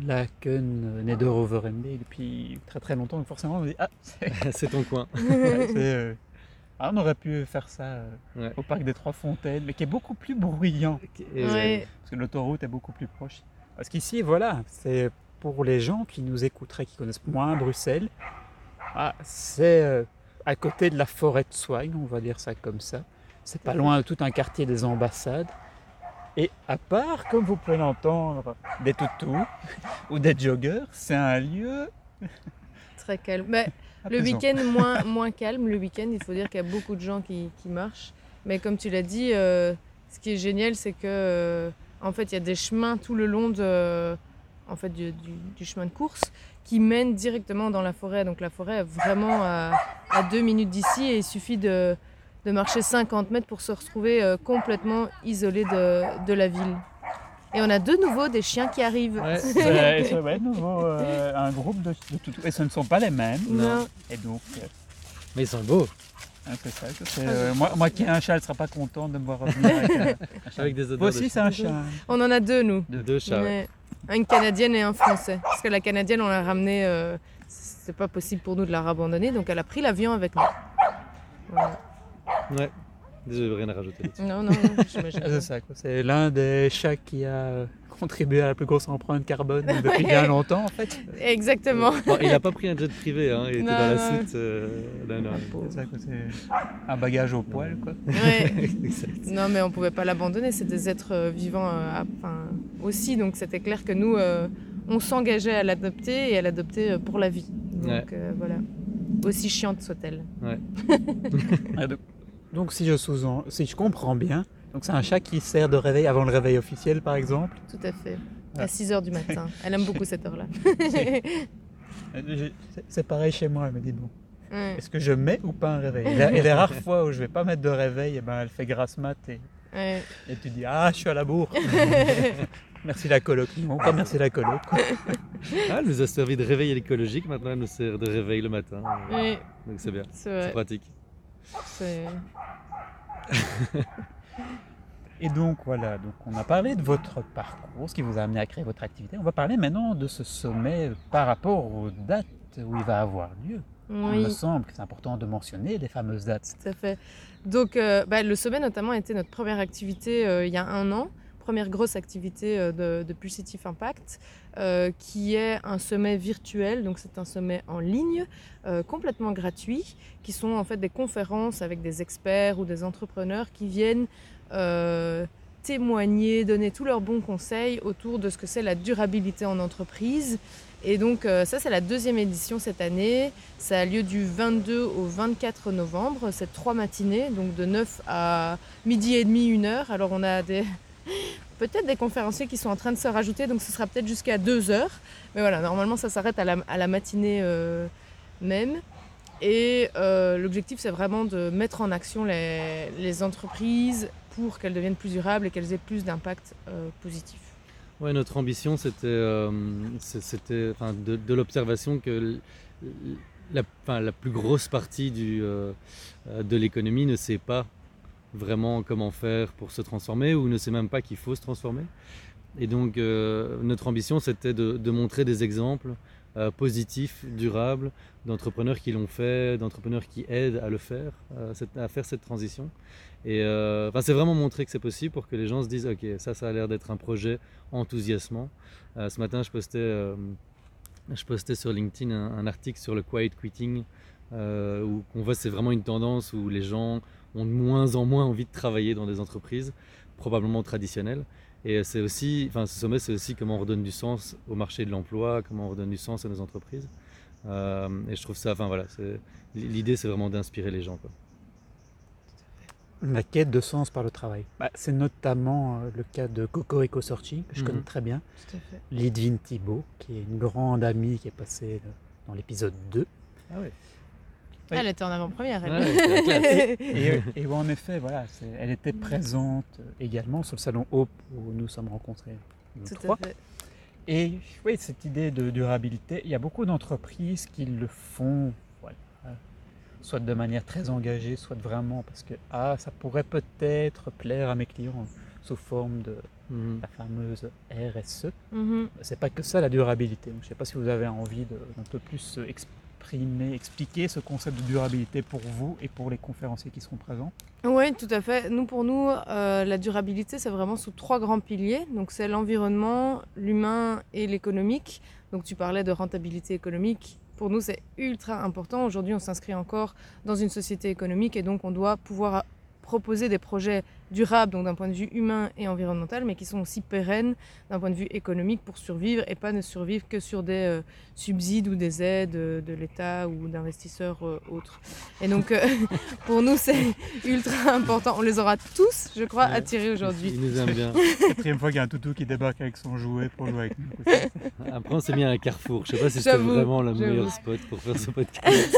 Laken, Neder-Overhembe depuis très très longtemps, donc forcément on me dit ah, c'est, C'est ton coin. c'est, euh, ah, on aurait pu faire ça euh, Ouais. au parc des Trois Fontaines, mais qui est beaucoup plus bruyant, Et, Ouais. parce que l'autoroute est beaucoup plus proche. Parce qu'ici, voilà, c'est pour les gens qui nous écouteraient, qui connaissent moins Bruxelles, ah, c'est euh, à côté de la forêt de Soignes, on va dire ça comme ça. C'est pas loin de tout un quartier des ambassades. Et à part, comme vous pouvez l'entendre, des toutous ou des joggers, c'est un lieu Très calme. Mais le apaisant. week-end, moins, moins calme. Le week-end, il faut dire qu'il y a beaucoup de gens qui, qui marchent. Mais comme tu l'as dit, euh, ce qui est génial, c'est que euh, en fait, il y a des chemins tout le long de, en fait, du, du, du chemin de course qui mènent directement dans la forêt. Donc la forêt est vraiment à, à deux minutes d'ici et il suffit de, de marcher cinquante mètres pour se retrouver euh, complètement isolé de, de la ville. Et on a de nouveau des chiens qui arrivent. Ouais. C'est c'est, ouais, de nouveau euh, un groupe de, de toutous. Et ce ne sont pas les mêmes. Non. Et donc, euh, Mais ils sont beaux, hein, c'est ça. que c'est, euh, moi, moi qui ai un chat, elle ne sera pas contente de me voir revenir avec un, un chat. avec des odeurs Vous aussi, de c'est un chat. On en a deux, nous. de deux chats. Ouais. Ouais. Une canadienne et un français. Parce que la canadienne, on l'a ramenée, euh, c'est pas possible pour nous de la rabandonner, donc elle a pris l'avion avec nous. Voilà. Ouais. Désolé, rien à rajouter là-dessus. Non, non, non, j'imagine. Ah, c'est ça, quoi. C'est l'un des chats qui a contribué à la plus grosse empreinte carbone depuis bien longtemps, en fait. Exactement. Bon, il n'a pas pris un jet privé, hein. Il était Non, dans la non. soute. euh, non, non. C'est ça, quoi. C'est un bagage au poil, quoi. Ouais. Exact. Non, mais on pouvait pas l'abandonner, c'est des êtres euh, vivants euh, à- enfin, aussi, donc c'était clair que nous, euh, on s'engageait à l'adopter et à l'adopter euh, pour la vie. Donc Ouais. euh, voilà. Aussi chiante soit-elle. Ah, donc, donc, si je, sous si je comprends bien, donc c'est un chat qui sert de réveil avant le réveil officiel, par exemple. Tout à fait. Ah. À six heures du matin. Elle aime beaucoup cette heure-là. C'est- C'est pareil chez moi, elle me dit bon, Ouais, est-ce que je mets ou pas un réveil? Et les, et les rares fois où je vais pas mettre de réveil, eh ben, elle fait grasse mat et, ouais. et tu dis ah, je suis à la bourre. Merci la coloc. Non, pas merci la coloc, quoi. Ah, elle nous a servi de réveil écologique, maintenant elle nous sert de réveil le matin. Ouais, Donc c'est bien, c'est c'est vrai. pratique. C'est- Et donc voilà, donc on a parlé de votre parcours, ce qui vous a amené à créer votre activité. On va parler maintenant de ce sommet par rapport aux dates où il va avoir lieu. Il me Oui, semble que c'est important de mentionner les fameuses dates. tout à fait. Donc, euh, bah, le sommet notamment a été notre première activité euh, il y a un an, première grosse activité euh, de, de Pulsative Impact, euh, qui est un sommet virtuel. Donc, c'est un sommet en ligne, euh, complètement gratuit, qui sont en fait des conférences avec des experts ou des entrepreneurs qui viennent euh, témoigner, donner tous leurs bons conseils autour de ce que c'est la durabilité en entreprise. Et donc euh, ça, c'est la deuxième édition cette année. Ça a lieu du vingt-deux au vingt-quatre novembre. C'est trois matinées, donc de neuf à midi et demi, une heure. Alors on a des... peut-être des conférenciers qui sont en train de se rajouter, donc ce sera peut-être jusqu'à deux heures. Mais voilà, normalement ça s'arrête à la, à la matinée euh, même. Et euh, l'objectif, c'est vraiment de mettre en action les, les entreprises pour qu'elles deviennent plus durables et qu'elles aient plus d'impact euh, positif. Ouais, notre ambition, c'était euh, c'est- c'était, enfin, de, de l'observation que l- la, enfin, la plus grosse partie du, euh, euh, de l'économie ne sait pas vraiment comment faire pour se transformer ou ne sait même pas qu'il faut se transformer. Et donc, euh, notre ambition, c'était de, de montrer des exemples euh, positifs, durables, d'entrepreneurs qui l'ont fait, d'entrepreneurs qui aident à le faire, euh, cette- à faire cette transition. Et euh, enfin, c'est vraiment montrer que c'est possible pour que les gens se disent ok, ça, ça a l'air d'être un projet enthousiasmant. Euh, ce matin, je postais, euh, je postais sur LinkedIn un, un article sur le quiet quitting, euh, où on voit c'est vraiment une tendance où les gens ont de moins en moins envie de travailler dans des entreprises, probablement traditionnelles. Et c'est aussi, enfin, ce sommet, c'est aussi comment on redonne du sens au marché de l'emploi, comment on redonne du sens à nos entreprises. Euh, et je trouve ça, enfin voilà, c'est, l'idée c'est vraiment d'inspirer les gens, quoi. La quête de sens par le travail. Bah, c'est notamment euh, le cas de Cocorico Sorchi, que je Mhm. connais très bien. Tout à fait. Lidvin Thibault, qui est une grande amie qui est passée euh, dans l'épisode deux. Ah ouais. Oui. Elle était en avant-première, elle. Ouais, c'est la classe. Et, et où en effet, voilà, c'est- elle était présente euh, également sur le salon Hope où nous sommes rencontrés nous Tout trois. à fait. Et oui, cette idée de durabilité, il y a beaucoup d'entreprises qui le font, voilà, soit de manière très engagée, soit vraiment parce que ah, ça pourrait peut-être plaire à mes clients sous forme de Mhm. la fameuse R S E. Mhm. C'est pas que ça la durabilité. Donc, je ne sais pas si vous avez envie de, d'un peu plus exprimer, expliquer ce concept de durabilité pour vous et pour les conférenciers qui seront présents. Oui, tout à fait. Nous, pour nous, euh, la durabilité, c'est vraiment sous trois grands piliers. Donc, c'est l'environnement, l'humain et l'économique. Donc, tu parlais de rentabilité économique. Pour nous, c'est ultra important. Aujourd'hui, on s'inscrit encore dans une société économique et donc on doit pouvoir proposer des projets durables, donc d'un point de vue humain et environnemental, mais qui sont aussi pérennes d'un point de vue économique pour survivre et pas ne survivre que sur des euh, subsides ou des aides euh, de l'État ou d'investisseurs euh, autres. Et donc, euh, pour nous, c'est ultra important. On les aura tous, je crois, Ouais. attirés aujourd'hui. Ils nous aiment bien. Quatrième fois qu'il y a un toutou qui débarque avec son jouet pour jouer avec nous. Après, on s'est mis à un carrefour. Je sais pas si c'était J'avoue, vraiment le j'avoue. meilleur spot pour faire ce podcast.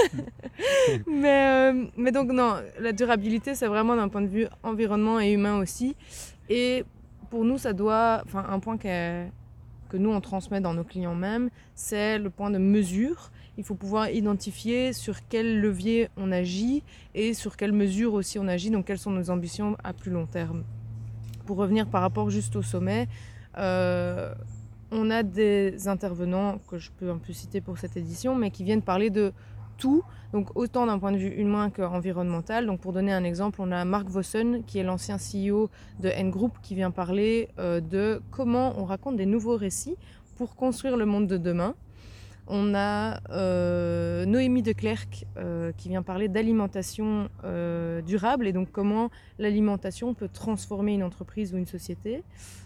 Mais, euh, mais donc non, la durabilité, c'est vraiment d'un point de vue environnement et humain aussi. Et pour nous, ça doit, enfin un point que, que nous on transmet dans nos clients même, c'est le point de mesure. Il faut pouvoir identifier sur quel levier on agit et sur quelle mesure aussi on agit, donc quelles sont nos ambitions à plus long terme. Pour revenir par rapport juste au sommet, euh, on a des intervenants que je peux un peu citer pour cette édition, mais qui viennent parler de tout, donc autant d'un point de vue humain qu'environnemental. Donc pour donner un exemple, on a Mark Vossen, qui est l'ancien C E O de N-Group, qui vient parler euh, de comment on raconte des nouveaux récits pour construire le monde de demain. On a euh, Noémie de Clercq euh, qui vient parler d'alimentation euh, durable et donc comment l'alimentation peut transformer une entreprise ou une société.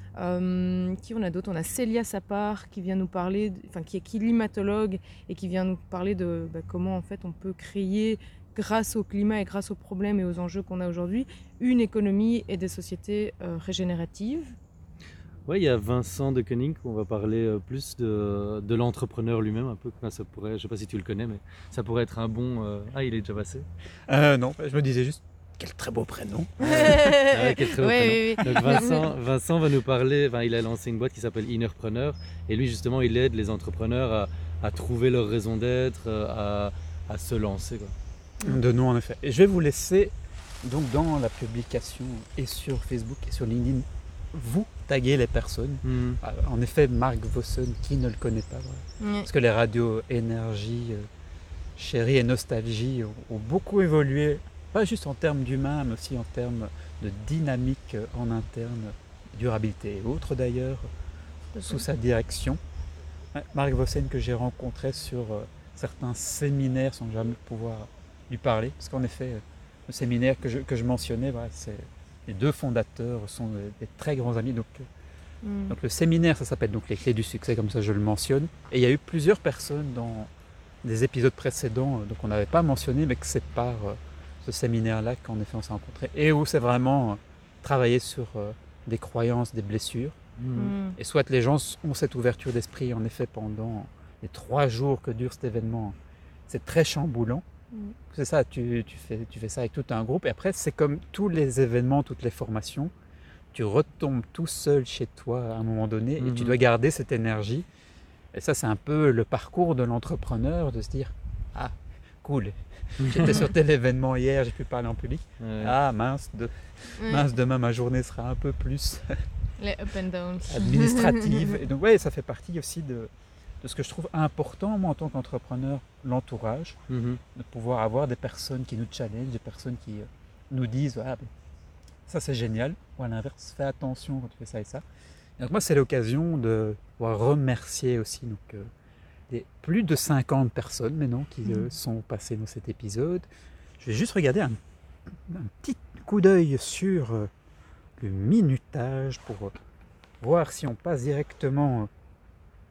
Euh, qui on a d'autres? On a Célia Sapar qui vient nous parler, enfin qui est climatologue et qui vient nous parler de bah, comment en fait on peut créer, grâce au climat et grâce aux problèmes et aux enjeux qu'on a aujourd'hui, une économie et des sociétés euh, régénératives. Ouais, il y a Vincent de Koenig, on va parler euh, plus de, de l'entrepreneur lui-même, un peu. Enfin, ça pourrait, je sais pas si tu le connais, mais ça pourrait être un bon. euh, Ah, il est déjà passé. Euh, non, je me disais juste, quel très beau prénom. Ah ouais, quel très beau Oui, prénom. oui, oui. Donc Vincent, Vincent va nous parler, enfin, il a lancé une boîte qui s'appelle Innerpreneur et lui justement il aide les entrepreneurs à, à trouver leur raison d'être, à, à se lancer, quoi. De nom en effet. Et je vais vous laisser donc dans la publication et sur Facebook et sur LinkedIn, vous taguer les personnes. Hmm. Ah, en effet, Mark Vossen, qui ne le connaît pas, voilà. Ouais. Parce que les radios énergie, euh, chérie et nostalgie ont, ont beaucoup évolué, pas juste en termes d'humain, mais aussi en termes de dynamique euh, en interne, durabilité et autres d'ailleurs, sous sa direction. Ouais, Mark Vossen que j'ai rencontré sur euh, certains séminaires sans jamais pouvoir lui parler, parce qu'en effet, euh, le séminaire que je, que je mentionnais, voilà, c'est, les deux fondateurs sont des, des très grands amis. Donc, euh, Mm. donc le séminaire, ça s'appelle donc les clés du succès, comme ça je le mentionne. Et il y a eu plusieurs personnes dans des épisodes précédents, euh, donc on n'avait pas mentionné, mais que c'est par euh, ce séminaire-là qu'en effet on s'est rencontrés, et où c'est vraiment euh, travailler sur euh, des croyances, des blessures. Hmm. Mm. Et soit les gens ont cette ouverture d'esprit, en effet, pendant les trois jours que dure cet événement, c'est très chamboulant. Mm. C'est ça, tu, tu, fais, tu fais ça avec tout un groupe, et après c'est comme tous les événements, toutes les formations, tu retombes tout seul chez toi à un moment donné, et tu Mhm. dois garder cette énergie. Et ça, c'est un peu le parcours de l'entrepreneur, de se dire, ah, cool, j'étais sur tel événement hier, j'ai pu parler en public. Ouais. Ah, mince, de, Ouais. mince, demain ma journée sera un peu plus Les up and downs. administrative. Et donc, ouais, ça fait partie aussi de, de ce que je trouve important, moi, en tant qu'entrepreneur, l'entourage, Mhm. de pouvoir avoir des personnes qui nous challengent, des personnes qui euh, nous disent, ah, ben, ça c'est génial, ou à l'inverse, fais attention quand tu fais ça et ça. Et donc, moi, c'est l'occasion de pouvoir remercier aussi donc, euh, les plus de cinquante personnes maintenant qui euh, Mhm. sont passées dans cet épisode. Je vais juste regarder un, un petit coup d'œil sur euh, le minutage pour euh, voir si on passe directement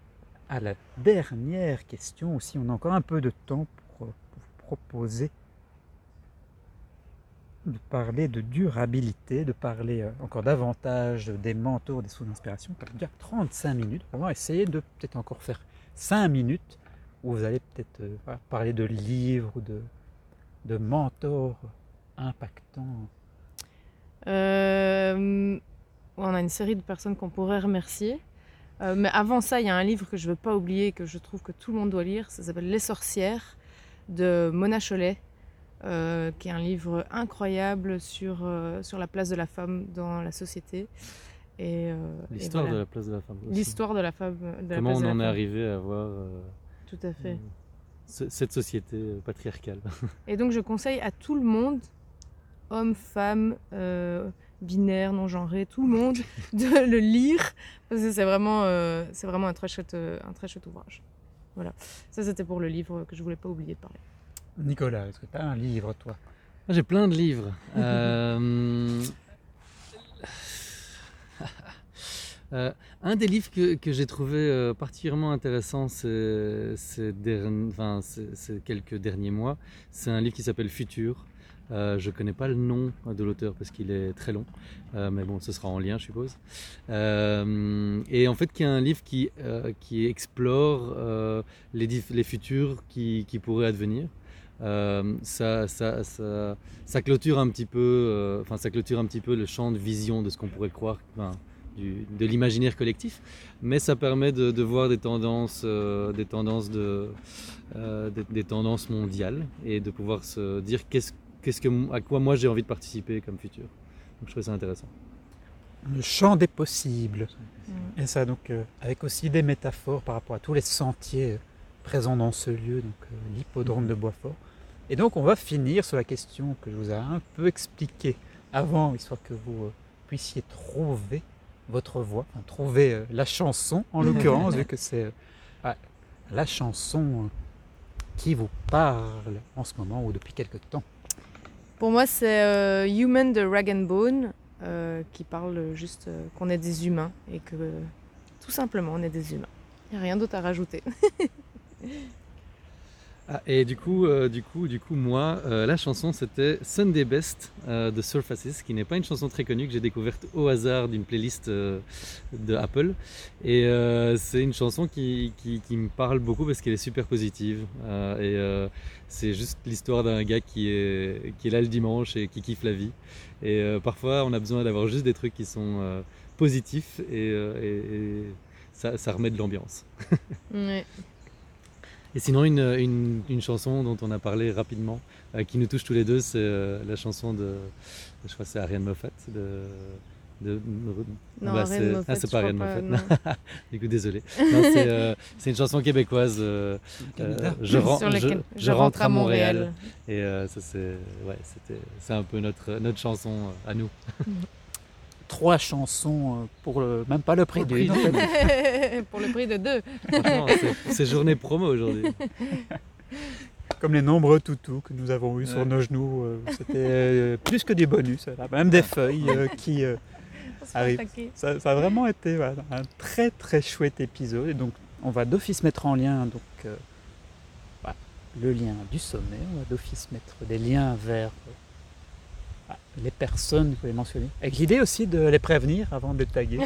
à la dernière question aussi. On a encore un peu de temps pour, pour vous proposer de parler de durabilité, de parler euh, encore davantage des mentors, des sources d'inspiration. Ça fait déjà trente-cinq minutes. On va essayer de peut-être encore faire cinq minutes où vous allez peut-être euh, voilà, parler de livres ou de, de mentors impactants. Euh, on a une série de personnes qu'on pourrait remercier. Euh, mais avant ça, il y a un livre que je ne veux pas oublier, que je trouve que tout le monde doit lire. Ça s'appelle Les sorcières de Mona Chollet, euh, qui est un livre incroyable sur, euh, sur la place de la femme dans la société. Et, euh, L'histoire et voilà. de la place de la femme aussi. L'histoire de la femme. De Comment la place on de la en est femme. arrivé à avoir euh, Tout à fait. euh, ce- cette société euh, patriarcale. Et donc je conseille à tout le monde, hommes, femmes, euh, binaires, non-genrés, tout le monde, de le lire, parce que c'est vraiment, euh, c'est vraiment un, très chouette, euh, un très chouette ouvrage. Voilà, ça c'était pour le livre que je voulais pas oublier de parler. Nicolas, est-ce que tu as un livre, toi? J'ai plein de livres. Euh, euh, un des livres que, que j'ai trouvé euh, particulièrement intéressant ces, ces, derni- enfin, ces- ces quelques derniers mois, c'est un livre qui s'appelle Futur. Euh, je ne connais pas le nom de l'auteur parce qu'il est très long, euh, mais bon, ce sera en lien, je suppose. Euh, et en fait, qui est un livre qui, euh, qui explore euh, les, dif- les futurs qui, qui pourraient advenir. Euh, ça, ça, ça, ça clôture un petit peu, euh, enfin, ça clôture un petit peu le champ de vision de ce qu'on pourrait croire, enfin, du, de l'imaginaire collectif, mais ça permet de, de voir des tendances, euh, des tendances de, euh, des, des tendances mondiales et de pouvoir se dire qu'est-ce Qu'est-ce que, à quoi moi j'ai envie de participer comme futur. Donc je trouve ça intéressant. Le champ des possibles. Mm. Et ça, donc, euh, avec aussi des métaphores par rapport à tous les sentiers euh, présents dans ce lieu, donc euh, l'hippodrome de Boisfort. Et donc, on va finir sur la question que je vous ai un peu expliquée avant, histoire que vous euh, puissiez trouver votre voix, enfin, trouver euh, la chanson, en l'occurrence, vu que c'est euh, ah, la chanson euh, qui vous parle en ce moment ou depuis quelque temps. Pour moi, c'est euh, Human de Rag and Bone, euh, qui parle juste euh, qu'on est des humains et que euh, tout simplement on est des humains. Il n'y a rien d'autre à rajouter. Ah, et du coup, euh, du coup, du coup, moi, euh, la chanson c'était Sunday Best euh, de Surfaces, qui n'est pas une chanson très connue que j'ai découverte au hasard d'une playlist euh, de Apple. Et euh, c'est une chanson qui, qui, qui me parle beaucoup parce qu'elle est super positive. Euh, et euh, c'est juste l'histoire d'un gars qui est, qui est là le dimanche et qui kiffe la vie. Et euh, parfois, on a besoin d'avoir juste des trucs qui sont euh, positifs et, euh, et, et ça, ça remet de l'ambiance. Ouais. Et sinon, une, une, une chanson dont on a parlé rapidement, euh, qui nous touche tous les deux, c'est euh, la chanson de, je crois que c'est Ariane Moffat. De, de, de- Non, bah, Ariane c'est- Moffat, ah, c'est je pas crois Ariane pas, Moffat. non. Du coup, désolé. Non, c'est, euh, c'est une chanson québécoise. euh, euh, je, ren- Sur je, lequel je rentre à Montréal. Et euh, ça, c'est, ouais, c'était, c'est un peu notre, notre chanson euh, à nous. Trois chansons euh, pour le, même pas le prix Pour le d'une. prix en fait. Pour le prix de deux. Franchement, c'est, c'est journée promo aujourd'hui. Comme les nombreux toutous que nous avons eus Ouais. sur nos genoux. euh, C'était euh, plus que du bonus, là. Même des feuilles euh, qui euh, arrivent. Ça, ça a vraiment été voilà, un très très chouette épisode. Et donc, on va d'office mettre en lien donc, euh, voilà, le lien du sommet. On va d'office mettre des liens vers euh, voilà, les personnes que vous avez mentionnées. Avec l'idée aussi de les prévenir avant de les taguer.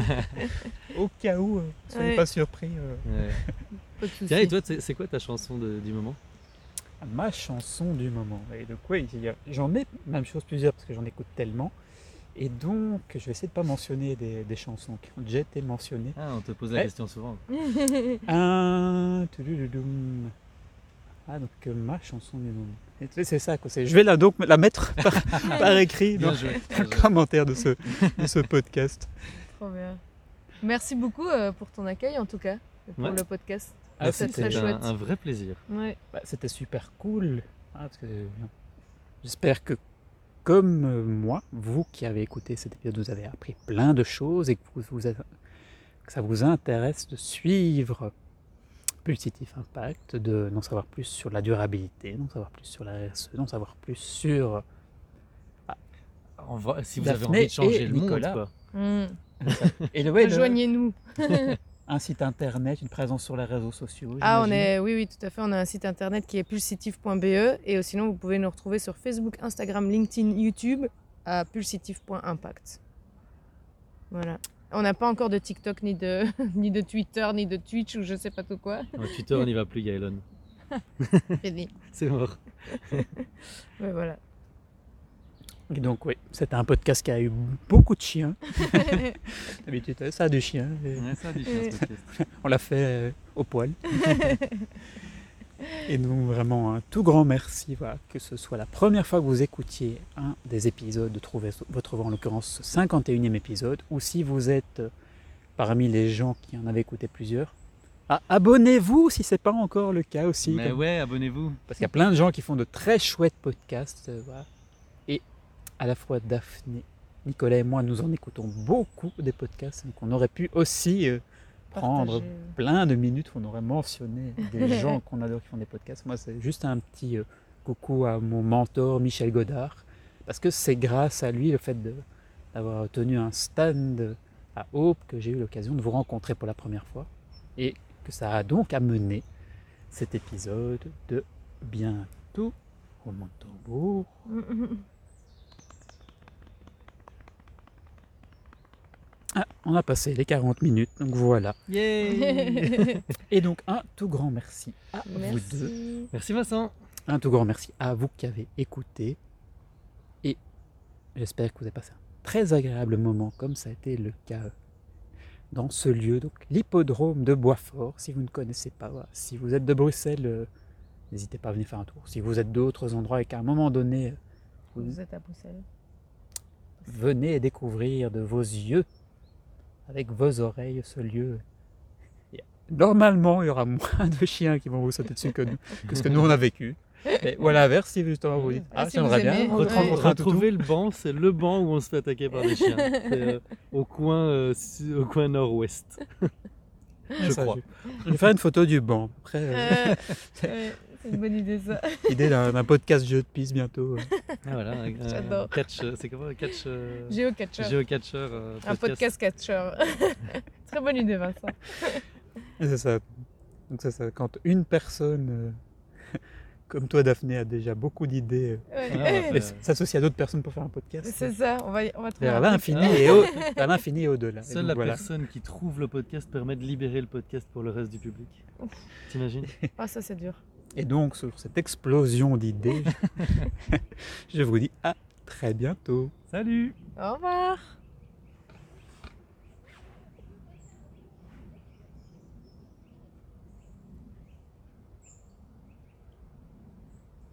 Au cas où, euh, vous ne soyez Ouais. pas surpris. euh, Ouais. Pas de soucis. Tiens, et toi, c'est, c'est quoi ta chanson de- du moment? Ma chanson du moment. Et donc oui, il y a- j'en ai même chose plusieurs parce que j'en écoute tellement. Et donc je vais essayer de ne pas mentionner des, des chansons qui ont déjà été mentionnées. Ah, on te pose la Ouais. question souvent. Un... tudududum. Ah donc euh, ma chanson du moment. Et tu sais, c'est ça quoi. C'est... Je vais la, donc la mettre par, par écrit Bien dans joué. dans le commentaire de ce, de ce podcast. Trop bien. Merci beaucoup euh, pour ton accueil en tout cas, et pour Ouais. le podcast. Ah, c'est c'était- très C'était chouette. un, un vrai plaisir. Ouais. Bah, c'était super cool. Ah, parce que, euh, j'espère que, comme euh, moi, vous qui avez écouté cet épisode, vous avez appris plein de choses et que, vous, vous êtes- que ça vous intéresse de suivre Positive Impact, de d'en savoir plus sur la durabilité, d'en savoir plus sur la R S E, d'en savoir plus sur... En vrai, si vous Daphné avez envie de changer et le Nicolas. monde, quoi. Mm. Et le, ouais, le- Rejoignez-nous. un site internet, une présence sur les réseaux sociaux. Ah, on j'imagine. est, oui, oui, tout à fait. On a un site internet qui est pulsitif point b e et sinon vous pouvez nous retrouver sur Facebook, Instagram, LinkedIn, YouTube à pulsitif point impact. Voilà. On n'a pas encore de TikTok, ni de, ni de Twitter, ni de Twitch ou je sais pas tout quoi. Non, Twitter, on n'y va plus, Gaëlon. Fini. C'est mort. Mais voilà. Et donc, oui, c'était un podcast qui a eu beaucoup de chiens. D'habitude, ça a du chiens. et Ouais, ça a du chien, ce podcast. On l'a fait euh, au poil. Et donc, vraiment, un tout grand merci. Voilà, que ce soit la première fois que vous écoutiez un des épisodes de Trouver votre voix, en l'occurrence ce cinquante et unième épisode, ou si vous êtes euh, parmi les gens qui en avaient écouté plusieurs. Ah, abonnez-vous si ce n'est pas encore le cas aussi. Mais comme- ouais, abonnez-vous. Parce qu'il y a plein de gens qui font de très chouettes podcasts. euh, voilà. Et à la fois Daphné, Nicolas et moi, nous en écoutons beaucoup des podcasts. Donc on aurait pu aussi euh, prendre Partagez. plein de minutes où on aurait mentionné des gens qu'on adore qui font des podcasts. Moi, c'est juste un petit euh, coucou à mon mentor Michel Godard. Parce que c'est grâce à lui, le fait de- d'avoir tenu un stand à Aube, que j'ai eu l'occasion de vous rencontrer pour la première fois. Et que ça a donc amené cet épisode de Bientôt au Montaubourg. Ah, on a passé les quarante minutes, donc voilà. Yay. Et donc un tout grand merci à vous deux. Merci. Merci Vincent. Un tout grand merci à vous qui avez écouté. Et j'espère que vous avez passé un très agréable moment, comme ça a été le cas dans ce lieu, donc l'hippodrome de Boisfort. Si vous ne connaissez pas, voilà. Si vous êtes de Bruxelles, euh, n'hésitez pas à venir faire un tour. Si vous êtes d'autres endroits et qu'à un moment donné, vous Vous êtes à Bruxelles. venez découvrir de vos yeux, avec vos oreilles, ce lieu. Et normalement, il y aura moins de chiens qui vont vous sauter dessus que, nous, que ce que nous on a vécu. Mais ou à l'inverse, si justement vous dites, Ah, ah, si j'aimerais vous bien aimez, retrans- ouais. rencontrer un toutou. Retrouver le banc, c'est le banc où on se fait attaquer par des chiens. C'est, euh, au coin, euh, su- au coin nord-ouest. Je Ça, crois. Je, je vais faire une photo du banc. Après, euh, Euh, ouais, c'est une bonne idée ça. idée d'un d'un podcast jeu de piste bientôt. euh. Ah, voilà, un- un J'adore. catch, euh, c'est comment un catch euh, Géocatcher. géocatcher euh, Un podcast catcher. Très bonne idée Vincent. Et c'est ça. Donc c'est ça. Quand une personne euh, comme toi, Daphné, a déjà beaucoup d'idées, euh, Ouais. Ah, ouais, et ouais. s'associer à d'autres personnes pour faire un podcast. C'est ça, on va, on va trouver Vers un l'infini Ah. et, au, vers l'infini et au-delà. Et Seule donc, la voilà. personne qui trouve le podcast permet de libérer le podcast pour le reste du public. T'imagines? Ah, ça c'est dur. Et donc, sur cette explosion d'idées, je vous dis à très bientôt. Salut! Au revoir.